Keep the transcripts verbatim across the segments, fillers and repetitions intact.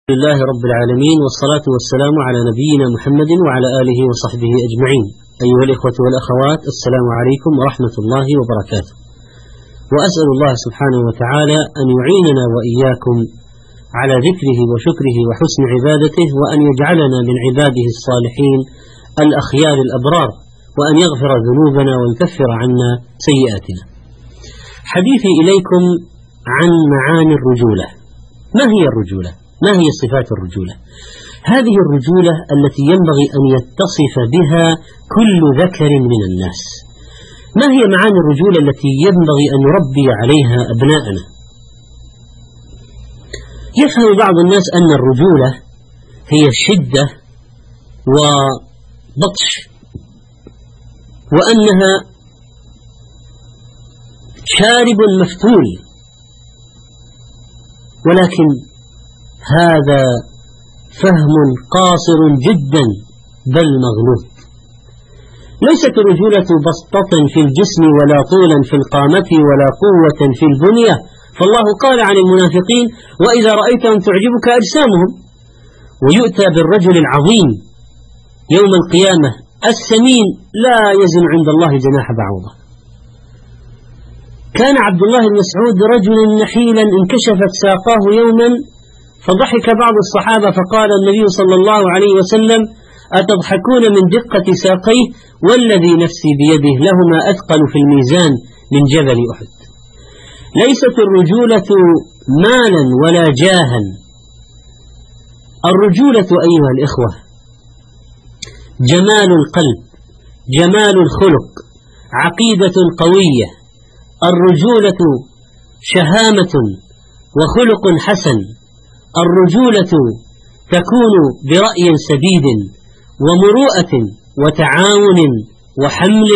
لله رب العالمين، والصلاة والسلام على نبينا محمد وعلى آله وصحبه أجمعين. أيها الإخوة والأخوات، السلام عليكم ورحمة الله وبركاته. وأسأل الله سبحانه وتعالى أن يعيننا وإياكم على ذكره وشكره وحسن عبادته، وأن يجعلنا من عباده الصالحين الأخيار الأبرار، وأن يغفر ذنوبنا ويكفر عنا سيئاتنا. حديثي إليكم عن معاني الرجولة. ما هي الرجولة؟ ما هي صفات الرجولة؟ هذه الرجولة التي ينبغي أن يتصف بها كل ذكر من الناس. ما هي معاني الرجولة التي ينبغي أن نربي عليها أبناءنا؟ يفهم بعض الناس أن الرجولة هي شدة وبطش، وأنها شارب مفتول، ولكن هذا فهم قاصر جدا بل مغلوط. ليست الرجولة بسطة في الجسم ولا طولا في القامة ولا قوة في البنية، فالله قال عن المنافقين: وإذا رأيتهم تعجبك أجسامهم. ويؤتى بالرجل العظيم يوم القيامة السمين لا يزن عند الله جناح بعوضة. كان عبد الله بن مسعود رجلا نحيلا انكشفت ساقاه يوما، فضحك بعض الصحابة فقال النبي صلى الله عليه وسلم: أتضحكون من دقة ساقيه؟ والذي نفسي بيده لهما أثقل في الميزان من جبل أحد. ليست الرجولة مالا ولا جاها. الرجولة أيها الإخوة جمال القلب، جمال الخلق، عقيدة قوية. الرجولة شهامة وخلق حسن. الرجولة تكون برأي سديد ومروءة وتعاون وحمل.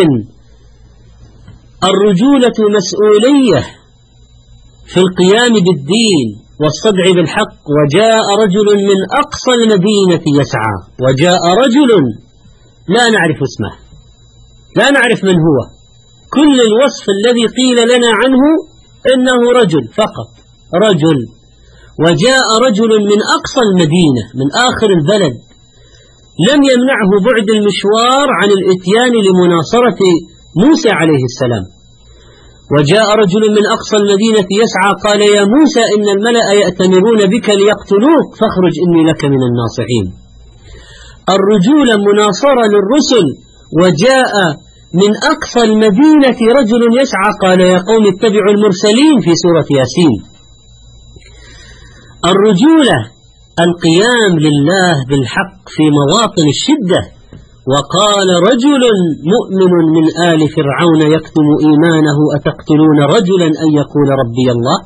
الرجولة مسؤولية في القيام بالدين والصدع بالحق. وجاء رجل من أقصى المدينة يسعى، وجاء رجل لا نعرف اسمه، لا نعرف من هو، كل الوصف الذي قيل لنا عنه إنه رجل فقط، رجل. وجاء رجل من أقصى المدينة، من آخر البلد، لم يمنعه بعد المشوار عن الإتيان لمناصرة موسى عليه السلام. وجاء رجل من أقصى المدينة يسعى، قال: يا موسى إن الملأ يأتمرون بك ليقتلوك فاخرج إني لك من الناصحين. الرجولة مناصرة للرسل. وجاء من أقصى المدينة رجل يسعى، قال: يا قوم اتبعوا المرسلين في سورة ياسين. الرجولة القيام لله بالحق في مواطن الشدة. وقال رجل مؤمن من آل فرعون يكتم إيمانه: أتقتلون رجلا أن يقول ربي الله.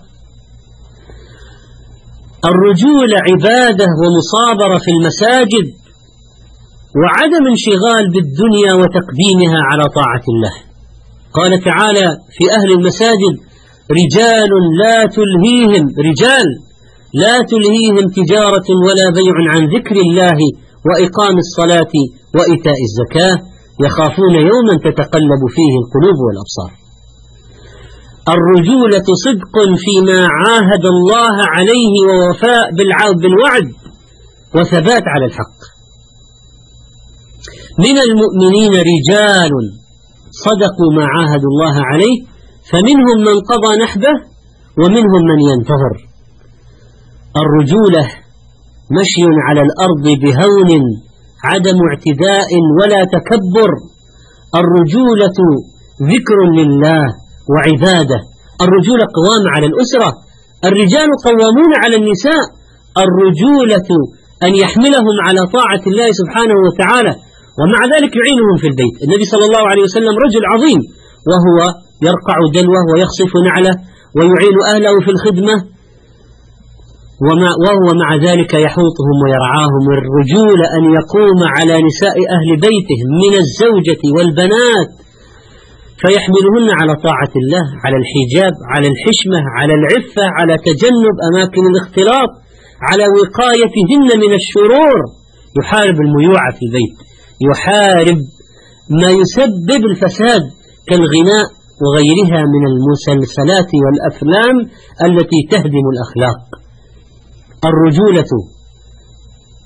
الرجولة عبادة ومصابرة في المساجد، وعدم انشغال بالدنيا وتقديمها على طاعة الله. قال تعالى في أهل المساجد: رجال لا تلهيهم رجال لا تلهيهم تجارة ولا بيع عن ذكر الله وإقام الصلاة وإيتاء الزكاة يخافون يوما تتقلب فيه القلوب والأبصار. الرجولة صدق فيما عاهد الله عليه ووفاء بالوعد وثبات على الحق. من المؤمنين رجال صدقوا ما عاهدوا الله عليه، فمنهم من قضى نحبه ومنهم من ينتظر. الرجولة مشي على الأرض بهون، عدم اعتداء ولا تكبر. الرجولة ذكر لله وعبادة. الرجولة قوام على الأسرة. الرجال قوامون على النساء. الرجولة أن يحملهم على طاعة الله سبحانه وتعالى، ومع ذلك يعينهم في البيت. النبي صلى الله عليه وسلم رجل عظيم، وهو يرقع دلوه ويخصف نعله ويعين أهله في الخدمة، وهو مع ذلك يحوطهم ويرعاهم. الرجولة أن يقوم على نساء أهل بيته من الزوجة والبنات فيحملهن على طاعة الله، على الحجاب، على الحشمة، على العفة، على تجنب أماكن الاختلاط، على وقايتهن من الشرور. يحارب الميوعة في البيت، يحارب ما يسبب الفساد كالغناء وغيرها من المسلسلات والأفلام التي تهدم الأخلاق. الرجولة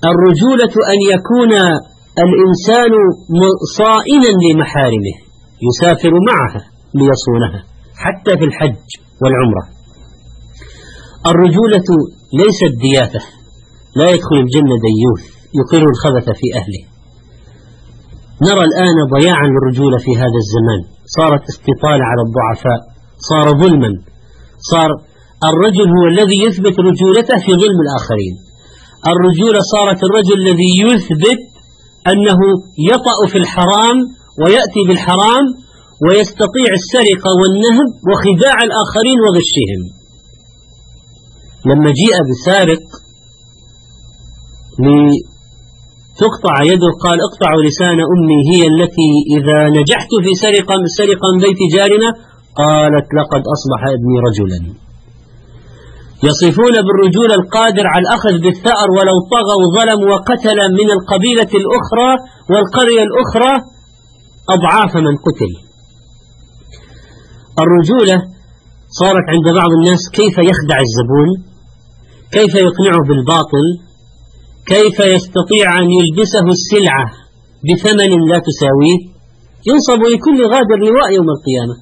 الرجولة أن يكون الإنسان صائنا لمحارمه، يسافر معها ليصونها حتى في الحج والعمرة. الرجولة ليست دياثة، لا يدخل الجنة ديوث يقر الخبث في أهله. نرى الآن ضياعا للرجولة في هذا الزمان، صارت استطالة على الضعفاء، صار ظلما، صار الرجل هو الذي يثبت رجولته في ظلم الآخرين. الرجولة صارت الرجل الذي يثبت أنه يطأ في الحرام ويأتي بالحرام ويستطيع السرقة والنهب وخداع الآخرين وغشهم. لما جيء بسارق لتقطع يده قال اقطعوا لسان أمي هي التي إذا نجحت في سرقة سرقة من بيت جارنا قالت لقد أصبح ابني رجلا. يصفون بالرجولة القادر على الأخذ بالثأر ولو طغى وظلم وقتل من القبيلة الأخرى والقرية الأخرى أضعاف من قتل. الرجولة صارت عند بعض الناس كيف يخدع الزبون، كيف يقنعه بالباطل، كيف يستطيع أن يلبسه السلعة بثمن لا تساويه، ينصب لكل غادر لواء يوم القيامة.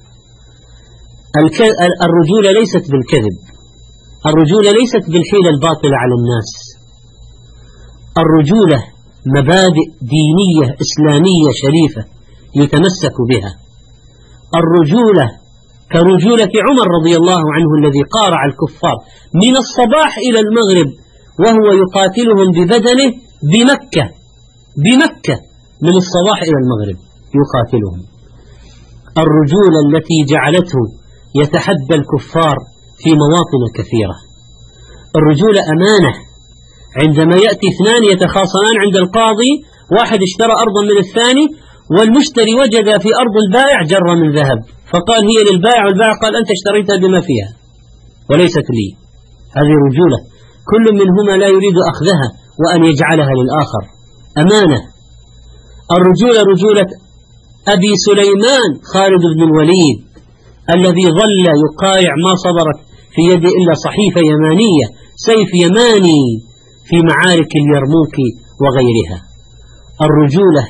الرجولة ليست بالكذب، الرجولة ليست بالحيلة الباطلة على الناس. الرجولة مبادئ دينية إسلامية شريفة يتمسك بها. الرجولة كرجولة عمر رضي الله عنه الذي قارع الكفار من الصباح إلى المغرب وهو يقاتلهم ببدنه بمكة بمكة من الصباح إلى المغرب يقاتلهم. الرجولة التي جعلته يتحدى الكفار في مواطن كثيرة. الرجولة أمانة، عندما يأتي اثنان يتخاصمان عند القاضي، واحد اشترى أرضا من الثاني والمشتري وجد في أرض البائع جرة من ذهب فقال هي للبائع، والبائع قال أنت اشتريتها بما فيها وليست لي. هذه رجولة، كل منهما لا يريد أخذها وأن يجعلها للآخر. أمانة. الرجولة رجولة أبي سليمان خالد بن الوليد الذي ظل يقارع ما صبرت في يده إلا صحيفة يمانية، سيف يماني في معارك اليرموك وغيرها. الرجولة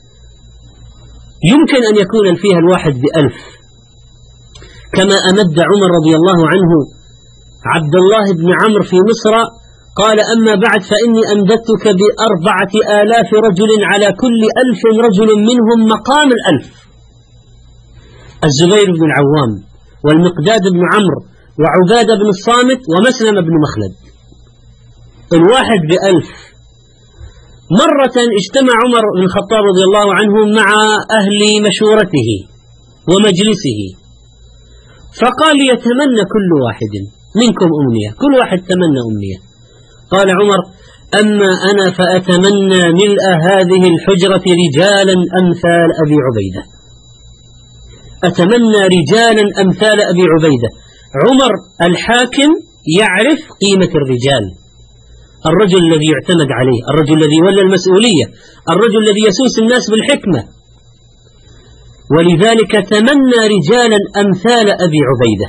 يمكن أن يكون فيها الواحد بألف، كما أمد عمر رضي الله عنه عبد الله بن عمرو في مصر قال أما بعد فإني أمددتك بأربعة آلاف رجل على كل ألف رجل منهم مقام الألف. الزبير بن العوام والمقداد بن عمرو وعبادة بن الصامت ومسلم بن مخلد، الواحد بألف. مرة اجتمع عمر بن الخطاب رضي الله عنه مع أهل مشورته ومجلسه فقال يتمنى كل واحد منكم أمنية، كل واحد تمنى أمنية. قال عمر أما أنا فأتمنى ملء هذه الحجرة رجالا أمثال أبي عبيدة، أتمنى رجالا أمثال أبي عبيدة. عمر الحاكم يعرف قيمة الرجال، الرجل الذي يعتمد عليه، الرجل الذي ولى المسؤولية، الرجل الذي يسوس الناس بالحكمة، ولذلك تمنى رجالا أمثال أبي عبيدة.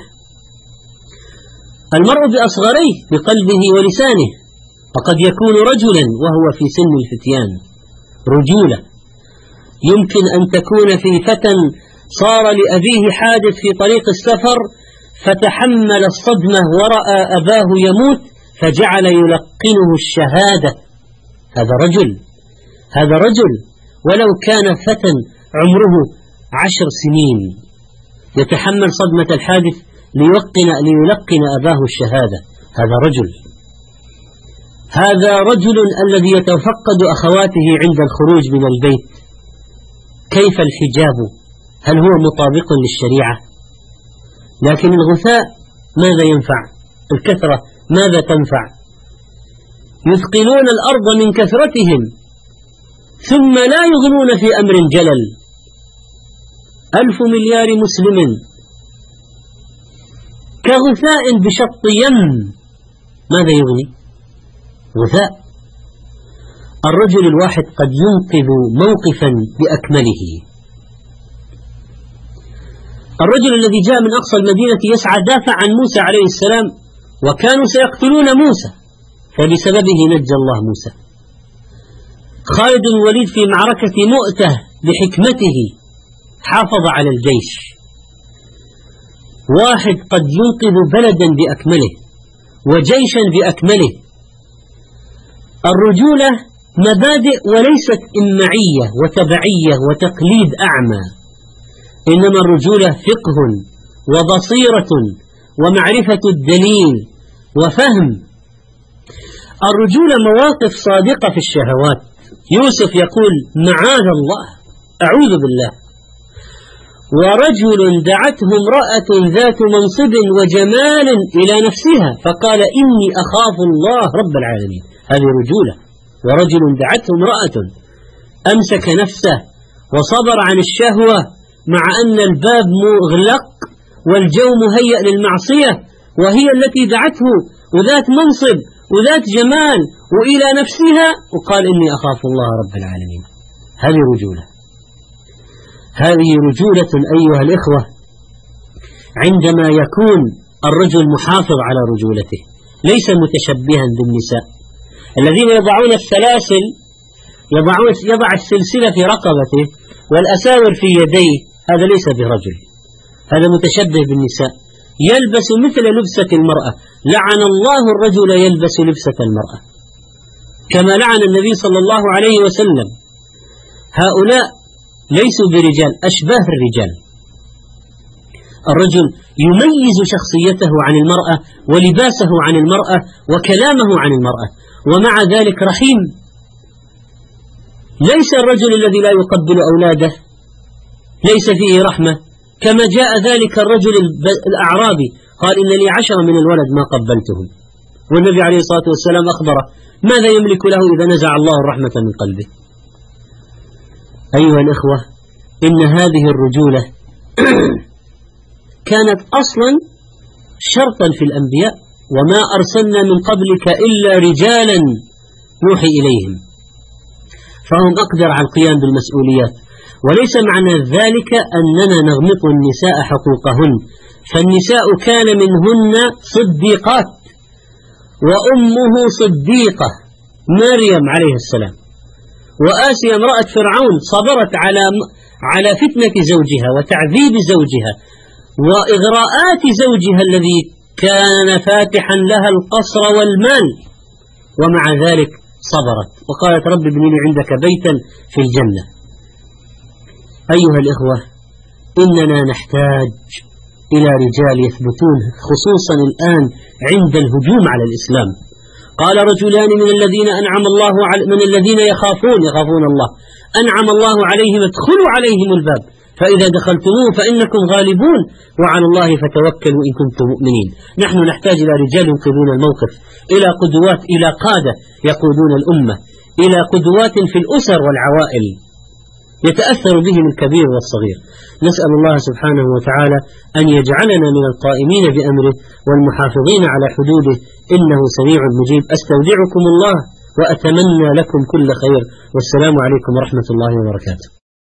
المرء بأصغريه بقلبه ولسانه، وقد يكون رجلا وهو في سن الفتيان. رجولة يمكن أن تكون في فتى صار لأبيه حادث في طريق السفر فتحمل الصدمة ورأى أباه يموت فجعل يلقنه الشهادة، هذا رجل، هذا رجل ولو كان فتى عمره عشر سنين يتحمل صدمة الحادث ليلقن, ليلقن أباه الشهادة، هذا رجل. هذا رجل الذي يتفقد أخواته عند الخروج من البيت، كيف الحجاب، هل هو مطابق للشريعة؟ لكن الغثاء ماذا ينفع؟ الكثرة ماذا تنفع؟ يثقلون الأرض من كثرتهم ثم لا يغنون في أمر جلل. ألف مليار مسلم كغثاء بشط يم، ماذا يغني؟ غثاء. الرجل الواحد قد ينقذ موقفا بأكمله. الرجل الذي جاء من أقصى المدينة يسعى دافع عن موسى عليه السلام وكانوا سيقتلون موسى فبسببه نجى الله موسى. خالد بن الوليد في معركة مؤتة بحكمته حافظ على الجيش. واحد قد ينقذ بلدا بأكمله وجيشا بأكمله. الرجولة مبادئ وليست إمعية وتبعية وتقليد أعمى، إنما الرجولة فقه وبصيرة ومعرفة الدليل وفهم. الرجولة مواقف صادقة في الشهوات. يوسف يقول معاذ الله، أعوذ بالله. ورجل دعته امرأة ذات منصب وجمال إلى نفسها فقال إني أخاف الله رب العالمين. هذه رجولة. ورجل دعته امرأة أمسك نفسه وصبر عن الشهوة مع أن الباب مغلق والجو مهيأ للمعصية، وهي التي دعته وذات منصب وذات جمال وإلى نفسها، وقال إني أخاف الله رب العالمين. هذه رجولة. هذه رجولة أيها الإخوة عندما يكون الرجل محافظ على رجولته، ليس متشبها بالنساء الذين يضعون السلاسل، يضعون يضع السلسلة في رقبته والأساور في يديه. هذا ليس برجل، هذا متشبه بالنساء، يلبس مثل لبسة المرأة. لعن الله الرجل يلبس لبسة المرأة، كما لعن النبي صلى الله عليه وسلم. هؤلاء ليسوا برجال، أشباه الرجال. الرجل يميز شخصيته عن المرأة ولباسه عن المرأة وكلامه عن المرأة، ومع ذلك رحيم. ليس الرجل الذي لا يقبل أولاده ليس فيه رحمة، كما جاء ذلك الرجل الأعرابي قال إن لي عشرة من الولد ما قبلتهم، والنبي عليه الصلاة والسلام أخبره ماذا يملك له إذا نزع الله الرحمة من قلبه. أيها الإخوة، إن هذه الرجولة كانت أصلا شرطا في الأنبياء، وما أرسلنا من قبلك إلا رجالا نوحي إليهم، فهم أقدر على القيام بالمسؤوليات. وليس معنى ذلك أننا نغمط النساء حقوقهن، فالنساء كان منهن صديقات، وأمه صديقة مريم عليه السلام، وآسيا امرأة فرعون صبرت على على فتنة زوجها وتعذيب زوجها وإغراءات زوجها الذي كان فاتحا لها القصر والمال، ومع ذلك صبرت وقالت رب ابن لي عندك بيتا في الجنة. أيها الإخوة، إننا نحتاج إلى رجال يثبتون، خصوصا الآن عند الهجوم على الإسلام. قال رجلان من الذين أنعم الله على من الذين يخافون يخافون الله أنعم الله عليهم ادخلوا عليهم الباب فإذا دخلتموه فإنكم غالبون وعلى الله فتوكلوا إن كنتم مؤمنين. نحن نحتاج إلى رجال ينقذون الموقف، إلى قدوات، إلى قادة يقودون الأمة، إلى قدوات في الأسر والعوائل يتأثر بهم الكبير والصغير. نسأل الله سبحانه وتعالى أن يجعلنا من القائمين بأمره والمحافظين على حدوده، إنه سميع مجيب. أستودعكم الله وأتمنى لكم كل خير، والسلام عليكم ورحمة الله وبركاته.